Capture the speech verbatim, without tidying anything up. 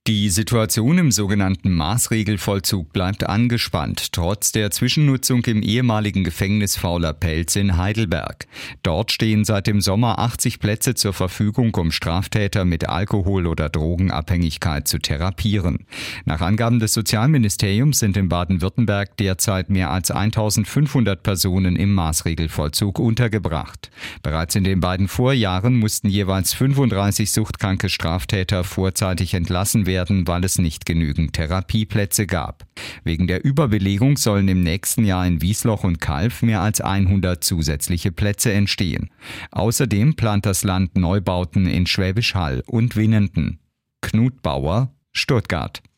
Die Situation im sogenannten Maßregelvollzug bleibt angespannt, trotz der Zwischennutzung im ehemaligen Gefängnis Fauler-Pelz in Heidelberg. Dort stehen seit dem Sommer achtzig Plätze zur Verfügung, um Straftäter mit Alkohol- oder Drogenabhängigkeit zu therapieren. Nach Angaben des Sozialministeriums sind in Baden-Württemberg derzeit mehr als eintausendfünfhundert Personen im Maßregelvollzug untergebracht. Bereits in den beiden Vorjahren mussten jeweils fünfunddreißig suchtkranke Straftäter vorzeitig entlassen werden, werden, weil es nicht genügend Therapieplätze gab. Wegen der Überbelegung sollen im nächsten Jahr in Wiesloch und Calw mehr als hundert zusätzliche Plätze entstehen. Außerdem plant das Land Neubauten in Schwäbisch Hall und Winnenden. Knut Bauer, Stuttgart.